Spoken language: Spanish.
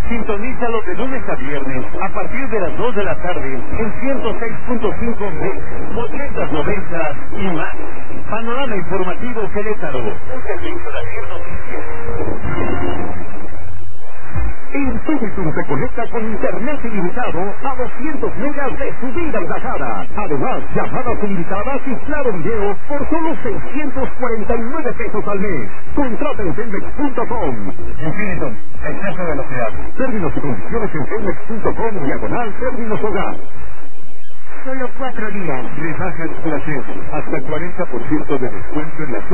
Sintonízalo de lunes a viernes a partir de las 2 de la tarde en 106.5 MHz, 890 y más. Panorama Informativo Querétaro. Un servicio de Ayer Noticias. En Subitun se conecta con internet ilimitado a 200 megas de subida bajada. Además, llamadas ilimitadas y claro video por solo 649 pesos al mes. Contrata en Telmex.com. Infinitum, exceso de velocidad. Términos y condiciones en Telmex.com/términos hogar. Solo 4 días. Rebajas placer. Hasta 40% de descuento en la